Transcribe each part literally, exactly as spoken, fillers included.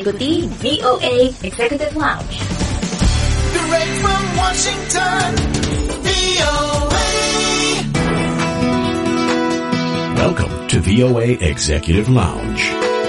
ikuti V O A Executive Lounge. Direct from Washington, V O A. Welcome to V O A Executive Lounge.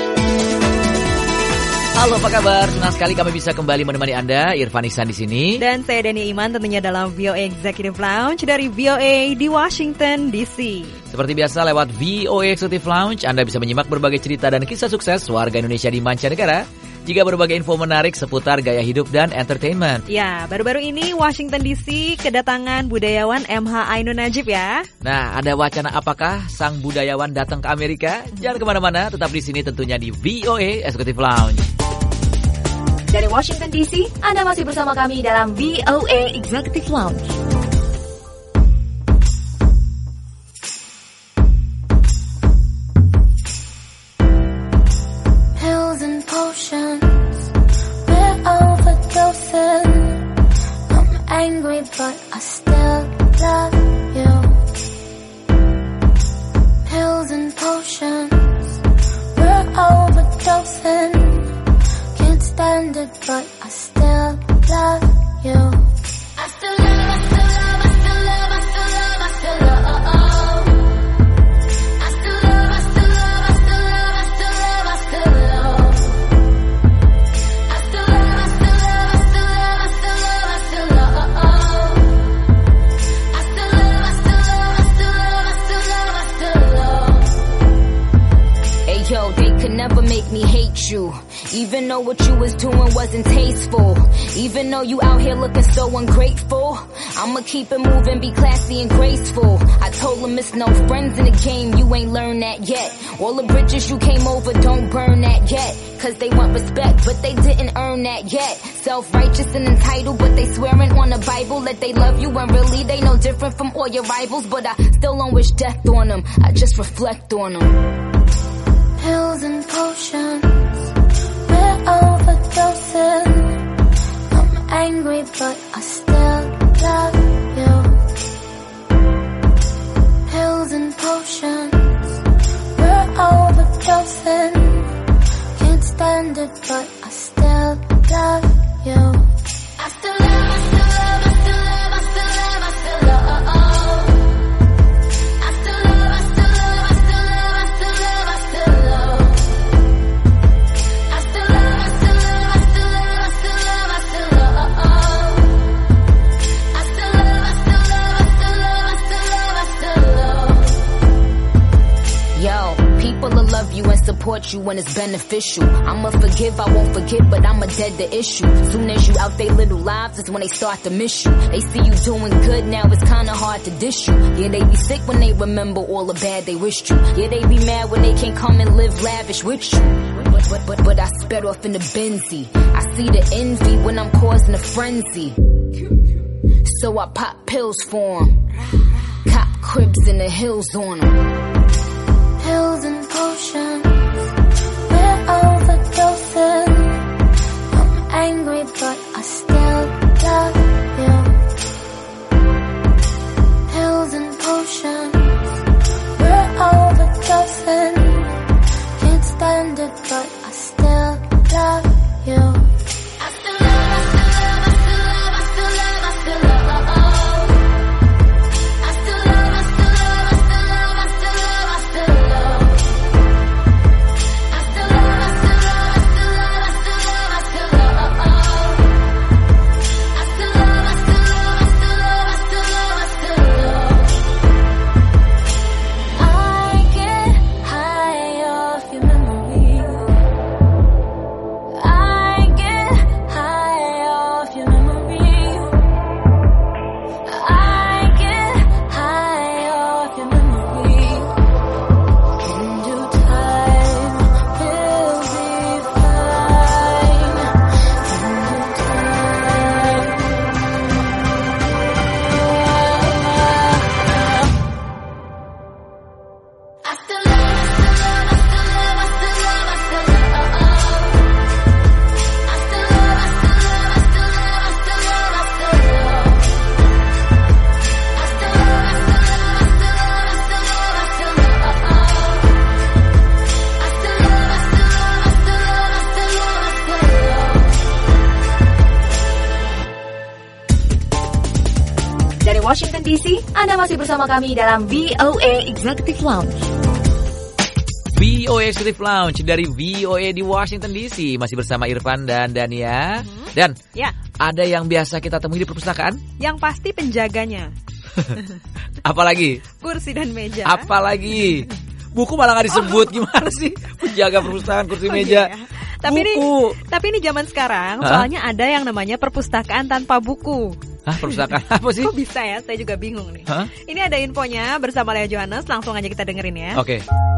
Halo, apa kabar? Senang sekali kami bisa kembali menemani Anda. Irfan Ihsan di sini. Dan saya Dani Iman tentunya dalam V O A Executive Lounge dari V O A di Washington D C. Seperti biasa lewat V O A Executive Lounge Anda bisa menyimak berbagai cerita dan kisah sukses warga Indonesia di mancanegara, juga berbagai info menarik seputar gaya hidup dan entertainment. Ya, baru-baru ini Washington D C kedatangan budayawan M H Ainun Najib ya. Nah, ada wacana apakah sang budayawan datang ke Amerika? Jangan kemana-mana, tetap di sini tentunya di V O A Executive Lounge. Dari Washington D C, Anda masih bersama kami dalam V O A Executive Lounge. Pills and potions, we're overdosing. I'm angry but I still love you. Pills and potions, we're overdosing. Stand it, but I still love you. I still love, I still love, I still love, I still love, I still love. I still love, I still love, I still love, I still love, I still love. I still love, I still love, I still love, I still love, I still love. I still love, I still love, I still love, I still love, I still love. Hey yo, they could never make me hate you. Even though what you was doing wasn't tasteful, even though you out here looking so ungrateful, I'ma keep it moving, be classy and graceful. I told them it's no friends in the game, you ain't learned that yet. All the bridges you came over, don't burn that yet. Cause they want respect, but they didn't earn that yet. Self-righteous and entitled, but they swearing on the Bible that they love you when really they no different from all your rivals. But I still don't wish death on them, I just reflect on them. Pills and potions, overdosing. I'm angry but I still love you. Pills and potions, we're overdosing. Can't stand it but I still love you. I still love, I still love, I still love, I still love, I still love. I still love, I still love, I still love, I still love, I still love. Love you and support you when it's beneficial. I'ma forgive, I won't forget, but I'ma dead the issue. Soon as you out they little lives, is when they start to miss you. They see you doing good, now it's kinda hard to dish you. Yeah, they be sick when they remember all the bad they wished you. Yeah, they be mad when they can't come and live lavish with you. But, but, but, but I sped off in the Benzie. I see the envy when I'm causing a frenzy. So I pop pills for 'em. Cop cribs in the hills on 'em. Pills and potions, we're overdosing. I'm angry but I still love you. Pills and potions, we're overdosing. Can't stand it but I still love you. I still love, I still love, I still love, I still love, I still love. I still love, I still love, I still love, I still love, I still love. Washington D C, Anda masih bersama kami dalam V O A Executive Lounge. V O A Executive Lounge dari V O A di Washington D C. Masih bersama Irfan dan Dania. Hmm. Dan ya, ada yang biasa kita temui di perpustakaan? Yang pasti penjaganya. Apalagi? Kursi dan meja. Apalagi? Buku malah gak disebut. Gimana sih penjaga perpustakaan, kursi, oh, meja? Iya. Tapi buku. ini, tapi ini zaman sekarang. Hah? Soalnya ada yang namanya perpustakaan tanpa buku. Hah, perpustakaan apa sih? Kok bisa ya? Saya juga bingung nih. Hah? Ini ada infonya bersama Lea Johannes. Langsung aja kita dengerin ya. Oke. Okay.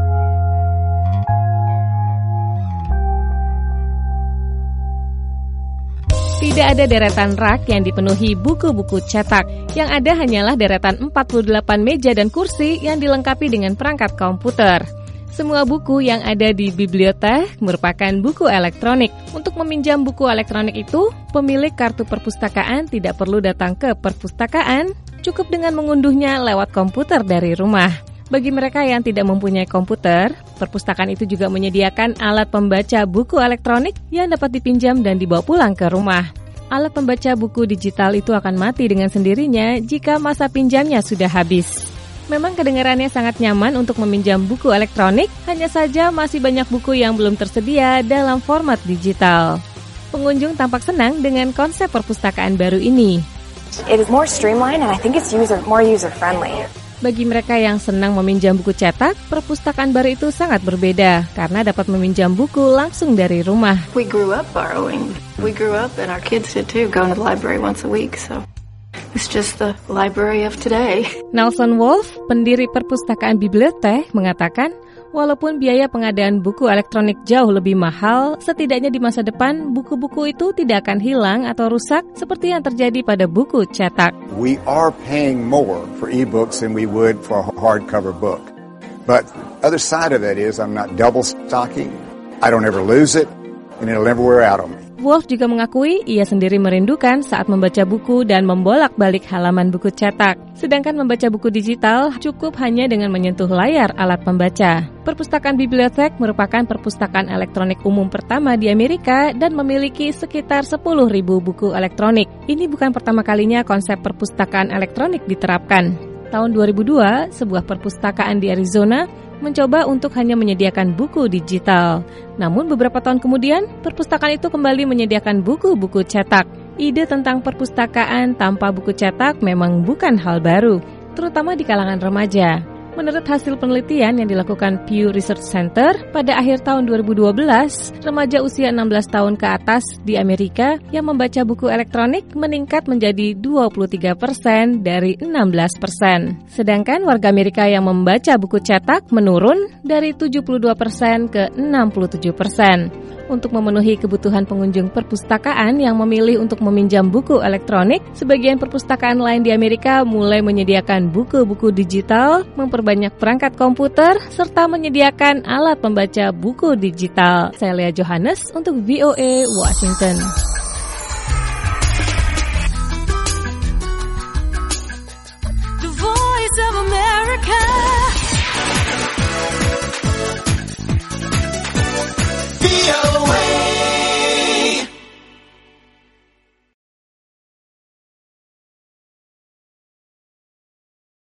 Tidak ada deretan rak yang dipenuhi buku-buku cetak. Yang ada hanyalah deretan empat puluh delapan meja dan kursi yang dilengkapi dengan perangkat komputer. Semua buku yang ada di bibliotek merupakan buku elektronik. Untuk meminjam buku elektronik itu, pemilik kartu perpustakaan tidak perlu datang ke perpustakaan, cukup dengan mengunduhnya lewat komputer dari rumah. Bagi mereka yang tidak mempunyai komputer, perpustakaan itu juga menyediakan alat pembaca buku elektronik yang dapat dipinjam dan dibawa pulang ke rumah. Alat pembaca buku digital itu akan mati dengan sendirinya jika masa pinjamnya sudah habis. Memang kedengarannya sangat nyaman untuk meminjam buku elektronik, hanya saja masih banyak buku yang belum tersedia dalam format digital. Pengunjung tampak senang dengan konsep perpustakaan baru ini. It is more streamlined and I think it's user more user friendly. Bagi mereka yang senang meminjam buku cetak, perpustakaan baru itu sangat berbeda karena dapat meminjam buku langsung dari rumah. We grew up borrowing. We grew up and our kids did too, going to the library once a week, so it's just the library of today. Nelson Wolf, pendiri perpustakaan bibliotek, mengatakan, walaupun biaya pengadaan buku elektronik jauh lebih mahal, setidaknya di masa depan buku-buku itu tidak akan hilang atau rusak seperti yang terjadi pada buku cetak. We are paying more for e-books than we would for a hardcover book. But the other side of that is I'm not double stocking. I don't ever lose it and it'll never wear out on me. Wolf juga mengakui ia sendiri merindukan saat membaca buku dan membolak-balik halaman buku cetak. Sedangkan membaca buku digital cukup hanya dengan menyentuh layar alat pembaca. Perpustakaan bibliotek merupakan perpustakaan elektronik umum pertama di Amerika dan memiliki sekitar sepuluh ribu buku elektronik. Ini bukan pertama kalinya konsep perpustakaan elektronik diterapkan. Tahun dua ribu dua, sebuah perpustakaan di Arizona mencoba untuk hanya menyediakan buku digital. Namun beberapa tahun kemudian, perpustakaan itu kembali menyediakan buku-buku cetak. Ide tentang perpustakaan tanpa buku cetak memang bukan hal baru, terutama di kalangan remaja. Menurut hasil penelitian yang dilakukan Pew Research Center, pada akhir tahun dua ribu dua belas, remaja usia enam belas tahun ke atas di Amerika yang membaca buku elektronik meningkat menjadi dua puluh tiga persen dari enam belas persen. Sedangkan warga Amerika yang membaca buku cetak menurun dari tujuh puluh dua persen ke enam puluh tujuh persen. Untuk memenuhi kebutuhan pengunjung perpustakaan yang memilih untuk meminjam buku elektronik, sebagian perpustakaan lain di Amerika mulai menyediakan buku-buku digital, memperbanyak perangkat komputer, serta menyediakan alat pembaca buku digital. Saya Lea Johannes untuk V O A Washington.